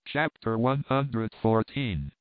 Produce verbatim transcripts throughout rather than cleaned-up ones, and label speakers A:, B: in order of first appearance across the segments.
A: Chapter one hundred fourteen.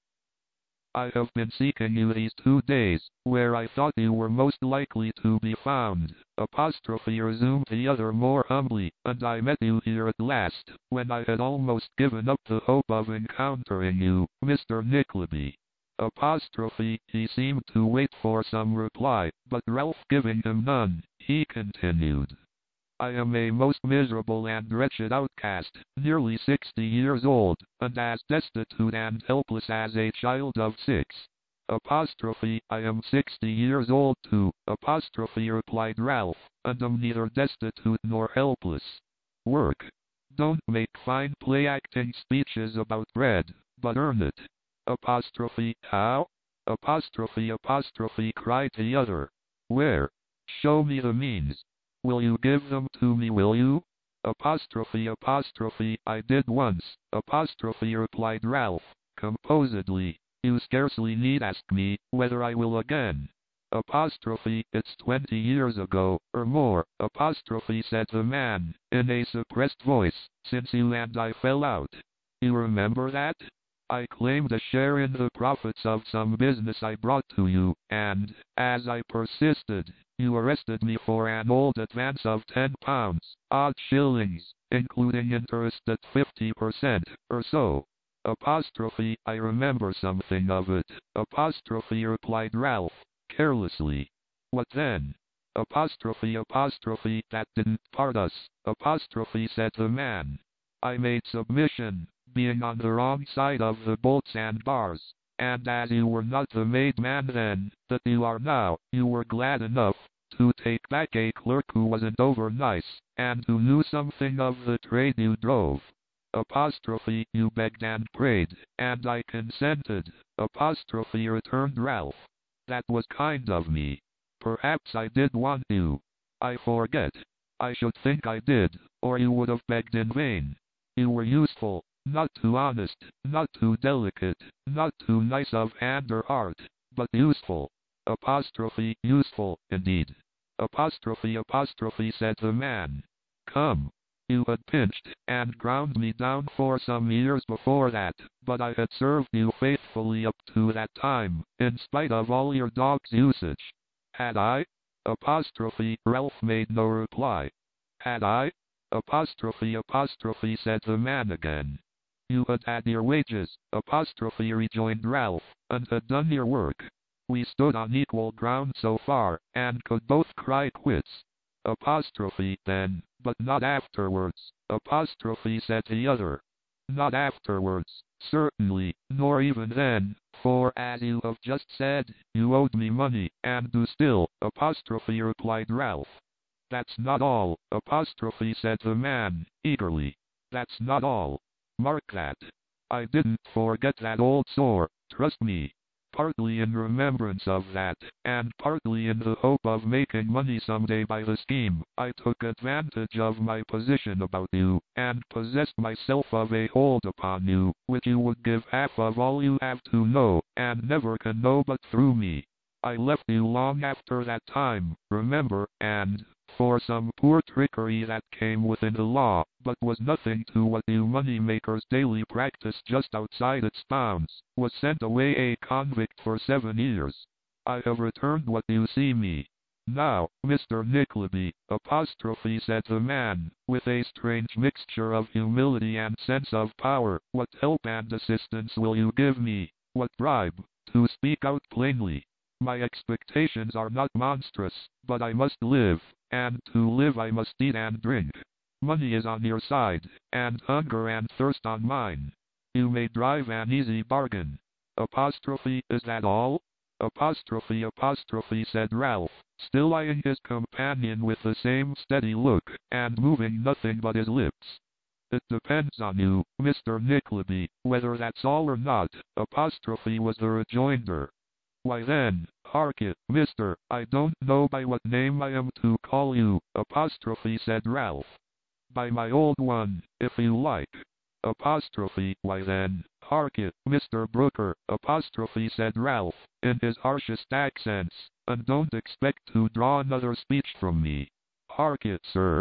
A: I have been seeking you these two days, where I thought you were most likely to be found, apostrophe resumed the other more humbly, and I met you here at last, when I had almost given up the hope of encountering you, Mister Nickleby. Apostrophe, he seemed to wait for some reply, but Ralph giving him none, he continued. I am a most miserable and wretched outcast, nearly sixty years old, and as destitute and helpless as a child of six. Apostrophe, I am sixty years old too, apostrophe replied Ralph, and am neither destitute nor helpless. Work. Don't make fine play-acting speeches about bread, but earn it. Apostrophe, how? Apostrophe apostrophe cried the other. Where? Show me the means. Will you give them to me, will you? Apostrophe apostrophe, I did once, apostrophe replied Ralph, composedly. You scarcely need ask me, whether I will again. Apostrophe, it's twenty years ago, or more, apostrophe said the man, in a suppressed voice, since you and I fell out. You remember that? I claimed a share in the profits of some business I brought to you, and, as I persisted, you arrested me for an old advance of ten pounds, odd shillings, including interest at fifty per cent, or so. Apostrophe, I remember something of it, apostrophe replied Ralph, carelessly. What then? Apostrophe apostrophe, that didn't part us, apostrophe said the man. I made submission, being on the wrong side of the bolts and bars, and as you were not the made man then, that you are now, you were glad enough to take back a clerk who wasn't over nice, and who knew something of the trade you drove. Apostrophe, you begged and prayed, and I consented, apostrophe returned Ralph. That was kind of me. Perhaps I did want you. I forget. I should think I did, or you would have begged in vain. You were useful, not too honest, not too delicate, not too nice of hand or heart, but useful. Apostrophe, useful, indeed. Apostrophe apostrophe said the man. Come. You had pinched and ground me down for some years before that, but I had served you faithfully up to that time, in spite of all your dog's usage. Had I? Apostrophe, Ralph made no reply. Had I? Apostrophe apostrophe said the man again. You had had your wages, apostrophe rejoined Ralph, and had done your work. We stood on equal ground so far, and could both cry quits. Apostrophe, then, but not afterwards, apostrophe said the other. Not afterwards, certainly, nor even then, for as you have just said, you owed me money, and do still, apostrophe replied Ralph. That's not all, apostrophe said the man, eagerly. That's not all. Mark that. I didn't forget that old sore, trust me. Partly in remembrance of that, and partly in the hope of making money someday by the scheme, I took advantage of my position about you, and possessed myself of a hold upon you, which you would give half of all you have to know, and never can know but through me. I left you long after that time, remember, and, for some poor trickery that came within the law, but was nothing to what you money-makers daily practice just outside its bounds, was sent away a convict for seven years. I have returned what you see me. Now, Mister Nickleby, apostrophe said the man, with a strange mixture of humility and sense of power, what help and assistance will you give me? What bribe? To speak out plainly. My expectations are not monstrous, but I must live, and to live I must eat and drink. Money is on your side, and hunger and thirst on mine. You may drive an easy bargain. Apostrophe, is that all? Apostrophe apostrophe said Ralph, still eyeing his companion with the same steady look, and moving nothing but his lips. It depends on you, Mister Nickleby, whether that's all or not, apostrophe was the rejoinder. Why then, hark it, mister, I don't know by what name I am to call you, apostrophe said Ralph. By my old one, if you like. Apostrophe, why then, hark it, Mister Brooker, apostrophe said Ralph, in his harshest accents, and don't expect to draw another speech from me. Hark it, sir.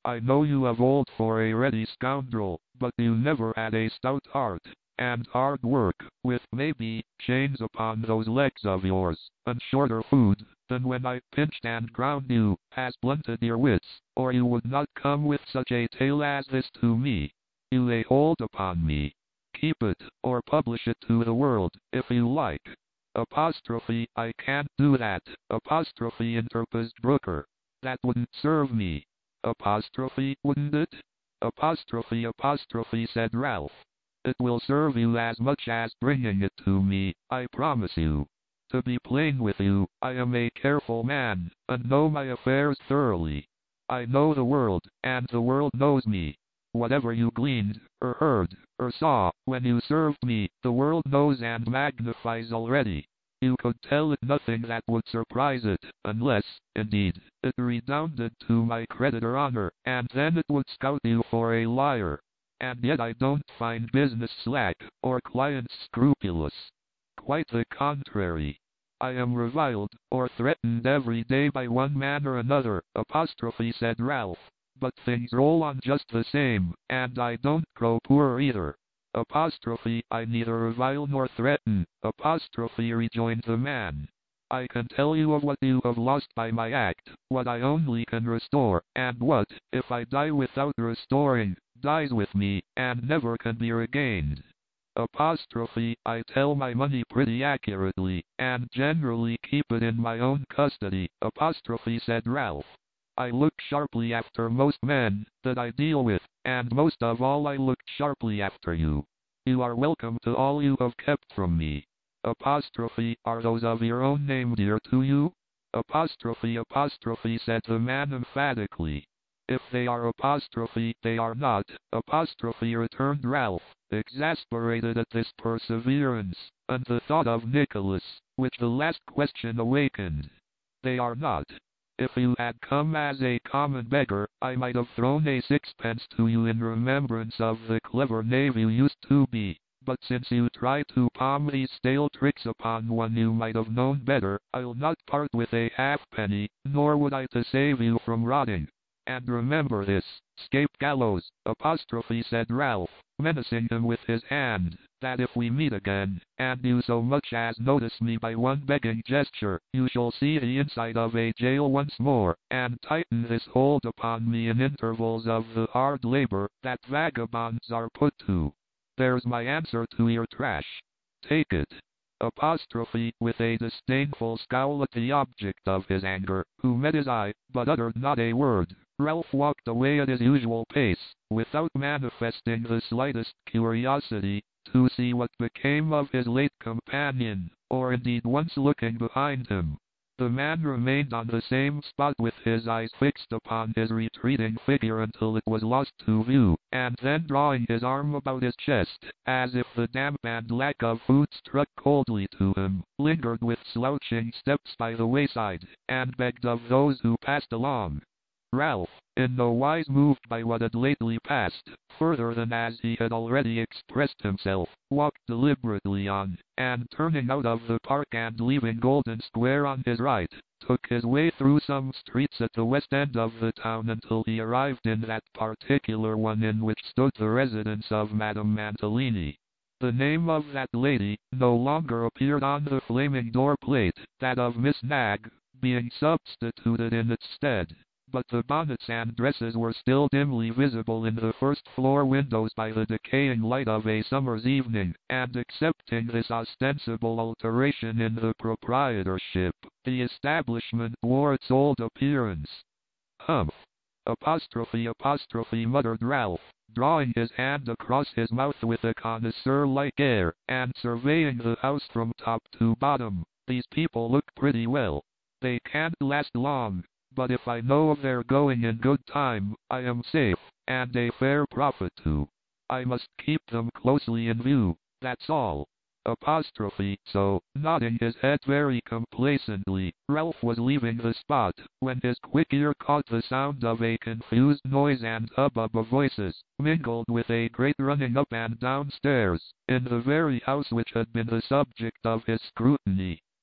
A: I know you of old for a ready scoundrel, but you never had a stout heart, and hard work, with, maybe, chains upon those legs of yours, and shorter food, than when I pinched and ground you, has blunted your wits, or you would not come with such a tale as this to me. You lay hold upon me. Keep it, or publish it to the world, if you like. Apostrophe, I can't do that, apostrophe, interposed Brooker. That wouldn't serve me. Apostrophe, wouldn't it? Apostrophe, apostrophe, said Ralph. It will serve you as much as bringing it to me, I promise you. To be plain with you, I am a careful man, and know my affairs thoroughly. I know the world, and the world knows me. Whatever you gleaned, or heard, or saw, when you served me, the world knows and magnifies already. You could tell it nothing that would surprise it, unless, indeed, it redounded to my credit or honor, and then it would scout you for a liar. And yet I don't find business slack, or clients scrupulous. Quite the contrary. I am reviled, or threatened every day by one man or another, apostrophe, said Ralph. But things roll on just the same, and I don't grow poor either. Apostrophe, I neither revile nor threaten, apostrophe, rejoined the man. I can tell you of what you have lost by my act, what I only can restore, and what, if I die without restoring, dies with me, and never can be regained. Apostrophe, I tell my money pretty accurately, and generally keep it in my own custody, apostrophe, said Ralph. I look sharply after most men that I deal with, and most of all I looked sharply after you. You are welcome to all you have kept from me. Apostrophe, are those of your own name dear to you? Apostrophe, apostrophe, said the man emphatically. If they are apostrophe, they are not, apostrophe, returned Ralph, exasperated at this perseverance, and the thought of Nicholas, which the last question awakened. They are not. If you had come as a common beggar, I might have thrown a sixpence to you in remembrance of the clever knave you used to be. But since you try to palm these stale tricks upon one you might have known better, I'll not part with a halfpenny, nor would I to save you from rotting. And remember this, scape gallows, apostrophe, said Ralph, menacing him with his hand, that if we meet again, and you so much as notice me by one begging gesture, you shall see the inside of a jail once more, and tighten this hold upon me in intervals of the hard labor that vagabonds are put to. There's my answer to your trash. Take it. Apostrophe, with a disdainful scowl at the object of his anger, who met his eye, but uttered not a word, Ralph walked away at his usual pace, without manifesting the slightest curiosity to see what became of his late companion, or indeed once looking behind him. The man remained on the same spot with his eyes fixed upon his retreating figure until it was lost to view, and then drawing his arm about his chest, as if the damp and lack of food struck coldly to him, lingered with slouching steps by the wayside, and begged of those who passed along. Ralph, in no wise moved by what had lately passed, further than as he had already expressed himself, walked deliberately on, and turning out of the park and leaving Golden Square on his right, took his way through some streets at the west end of the town until he arrived in that particular one in which stood the residence of Madame Mantalini. The name of that lady no longer appeared on the flaming door plate, that of Miss Knag being substituted in its stead. But the bonnets and dresses were still dimly visible in the first-floor windows by the decaying light of a summer's evening, and excepting this ostensible alteration in the proprietorship, the establishment wore its old appearance. Humph! Apostrophe, apostrophe, muttered Ralph, drawing his hand across his mouth with a connoisseur-like air, and surveying the house from top to bottom. These people look pretty well. They can't last long. But if I know of their going in good time, I am safe, and a fair profit too. I must keep them closely in view, that's all. Apostrophe, so, nodding his head very complacently, Ralph was leaving the spot, when his quick ear caught the sound of a confused noise and hubbub of voices, mingled with a great running up and down stairs, in the very house which had been the subject of his scrutiny.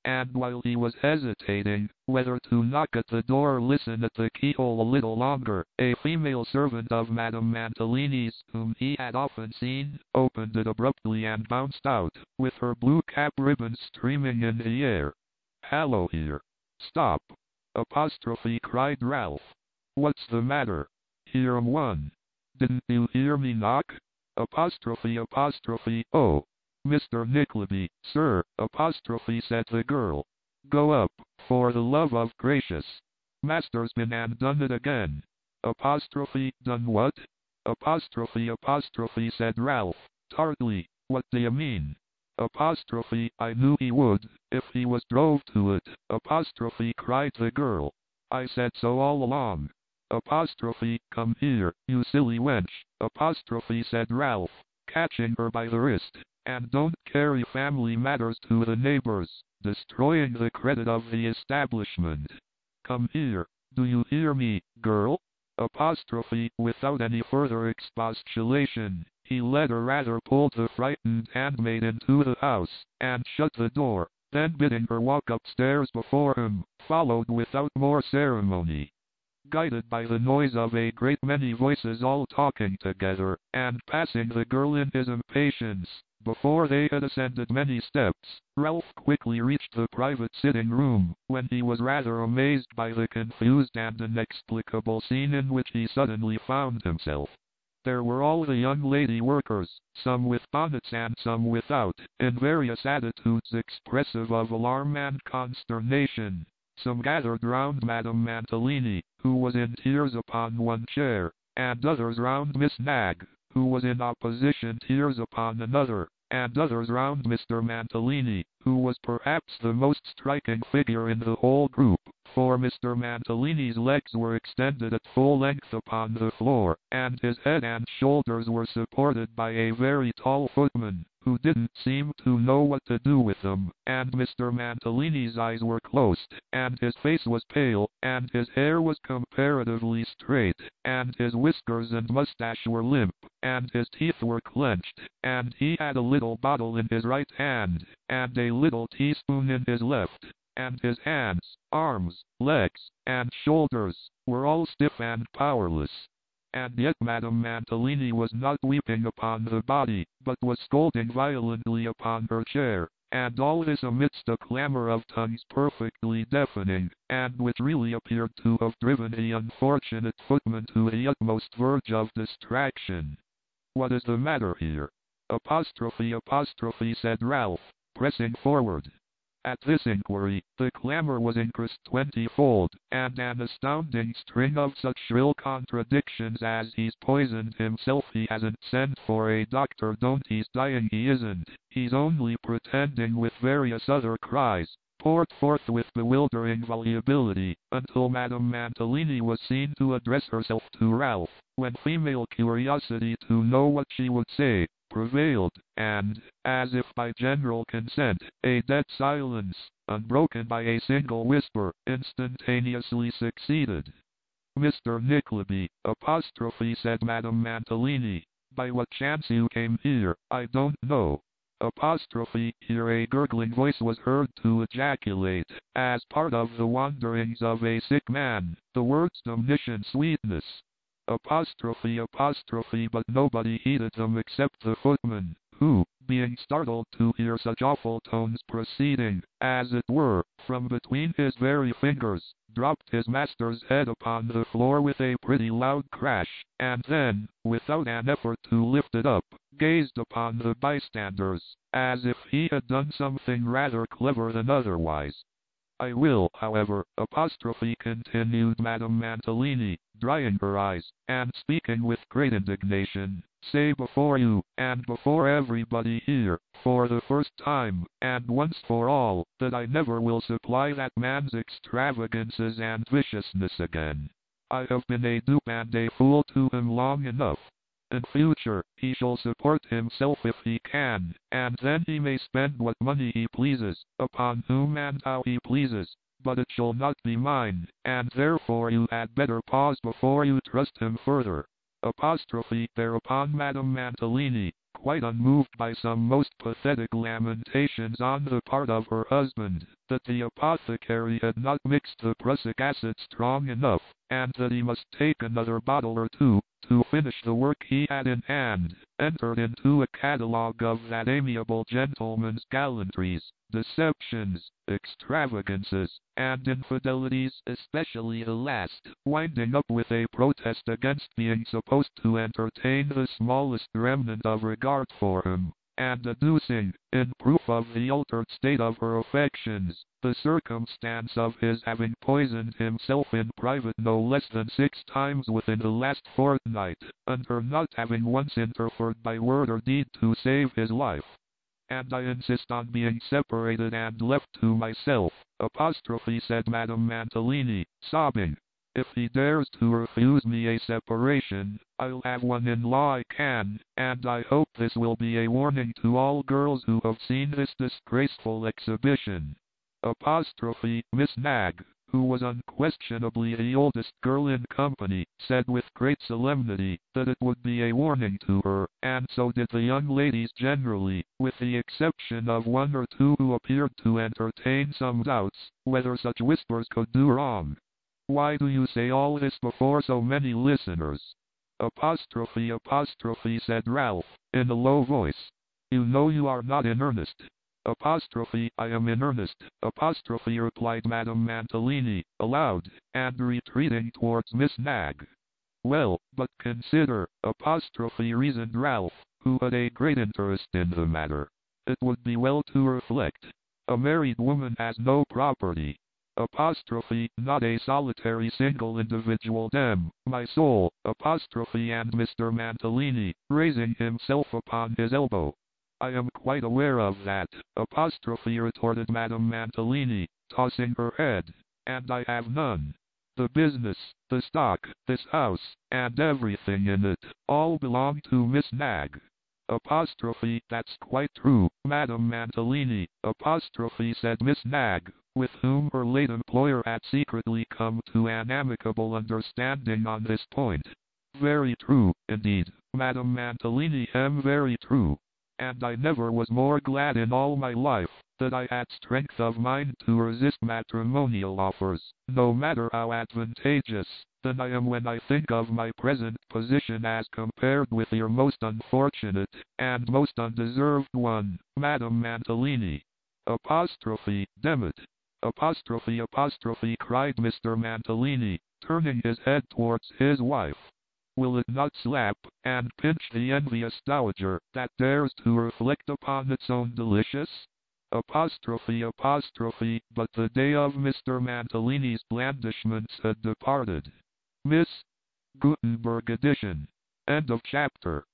A: and while he was hesitating whether to knock at the door or listen at the keyhole a little longer, a female servant of Madame Mantalini's, whom he had often seen, opened it abruptly and bounced out, with her blue cap ribbons streaming in the air. "Hallo here! Stop!" apostrophe cried Ralph. "What's the matter? Here am one. Didn't you hear me knock? Apostrophe apostrophe oh, Mister Nickleby, sir, apostrophe said the girl. Go up, for the love of gracious. Master's been and done it again. Apostrophe, done what? Apostrophe apostrophe said Ralph, tartly, what do you mean? Apostrophe, I knew he would, if he was drove to it, apostrophe cried the girl. I said so all along. Apostrophe, come here, you silly wench, apostrophe said Ralph, catching her by the wrist, and don't carry family matters to the neighbors, destroying the credit of the establishment. Come here, do you hear me, girl? Apostrophe, without any further expostulation, he led or rather pulled the frightened handmaid into the house, and shut the door, then bidding her walk upstairs before him, followed without more ceremony. Guided by the noise of a great many voices all talking together, and passing the girl in his impatience, before they had ascended many steps, Ralph quickly reached the private sitting room, when he was rather amazed by the confused and inexplicable scene in which he suddenly found himself. There were all the young lady workers, some with bonnets and some without, in various attitudes expressive of alarm and consternation. Some gathered round Madame Mantalini, who was in tears upon one chair, and others round Miss Knag, who was in opposition tears upon another, and others round Mister Mantalini, who was perhaps the most striking figure in the whole group, for Mister Mantalini's legs were extended at full length upon the floor, and his head and shoulders were supported by a very tall footman, who didn't seem to know what to do with them, and Mister Mantalini's eyes were closed, and his face was pale, and his hair was comparatively straight, and his whiskers and mustache were limp, and his teeth were clenched, and he had a little bottle in his right hand, and a little teaspoon in his left, and his hands, arms, legs, and shoulders were all stiff and powerless. And yet Madame Mantalini was not weeping upon the body, but was scolding violently upon her chair, and all this amidst a clamor of tongues perfectly deafening, and which really appeared to have driven the unfortunate footman to the utmost verge of distraction. "What is the matter here?" apostrophe apostrophe said Ralph, pressing forward. At this inquiry, the clamor was increased twenty-fold, and an astounding string of such shrill contradictions as "he's poisoned himself, he hasn't sent for a doctor, don't, he's dying, he isn't, he's only pretending," with various other cries, poured forth with bewildering volubility, until Madame Mantalini was seen to address herself to Ralph, when female curiosity to know what she would say prevailed, and, as if by general consent, a dead silence, unbroken by a single whisper, instantaneously succeeded. "Mister Nickleby, apostrophe said Madame Mantalini, by what chance you came here, I don't know." Apostrophe, here a gurgling voice was heard to ejaculate, as part of the wanderings of a sick man, the words "damnation sweetness." Apostrophe apostrophe but nobody heeded them except the footman, who, being startled to hear such awful tones proceeding, as it were, from between his very fingers, dropped his master's head upon the floor with a pretty loud crash, and then, without an effort to lift it up, gazed upon the bystanders, as if he had done something rather clever than otherwise. "I will, however," apostrophe continued Madame Mantalini, drying her eyes, and speaking with great indignation, "say before you, and before everybody here, for the first time, and once for all, that I never will supply that man's extravagances and viciousness again. I have been a dupe and a fool to him long enough. In future, he shall support himself if he can, and then he may spend what money he pleases, upon whom and how he pleases, but it shall not be mine, and therefore you had better pause before you trust him further." Apostrophe, thereupon Madame Mantalini, quite unmoved by some most pathetic lamentations on the part of her husband, that the apothecary had not mixed the prussic acid strong enough, and that he must take another bottle or two, to finish the work he had in hand, entered into a catalogue of that amiable gentleman's gallantries, deceptions, extravagances, and infidelities, especially the last, winding up with a protest against being supposed to entertain the smallest remnant of regard for him, and adducing, in proof of the altered state of her affections, the circumstance of his having poisoned himself in private no less than six times within the last fortnight, and her not having once interfered by word or deed to save his life. And I insist on being separated and left to myself, apostrophe said Madame Mantalini, sobbing. If he dares to refuse me a separation, I'll have one in law I can, and I hope this will be a warning to all girls who have seen this disgraceful exhibition. Apostrophe Miss Nagg, who was unquestionably the oldest girl in company, said with great solemnity that it would be a warning to her, and so did the young ladies generally, with the exception of one or two who appeared to entertain some doubts whether such whispers could do wrong. Why do you say all this before so many listeners? Apostrophe apostrophe said Ralph, in a low voice. You know you are not in earnest. Apostrophe I am in earnest. Apostrophe replied Madame Mantalini, aloud, and retreating towards Miss Nagg. Well, but consider, apostrophe reasoned Ralph, who had a great interest in the matter. It would be well to reflect. A married woman has no property. Apostrophe, not a solitary single individual dem, my soul, apostrophe and Mister Mantalini, raising himself upon his elbow. I am quite aware of that, apostrophe retorted Madame Mantalini, tossing her head, and I have none. The business, the stock, this house, and everything in it, all belong to Miss Nagg. Apostrophe, that's quite true, Madame Mantalini, apostrophe said Miss Nagg, with whom her late employer had secretly come to an amicable understanding on this point. Very true, indeed, Madame Mantalini, am very true. And I never was more glad in all my life, that I had strength of mind to resist matrimonial offers, no matter how advantageous, than I am when I think of my present position as compared with your most unfortunate, and most undeserved one, Madame Mantalini. Apostrophe, Demet. Apostrophe apostrophe cried Mister Mantalini, turning his head towards his wife. Will it not slap and pinch the envious dowager that dares to reflect upon its own delicious? Apostrophe apostrophe, but the day of Mister Mantalini's blandishments had departed. Miss Gutenberg edition. End of chapter.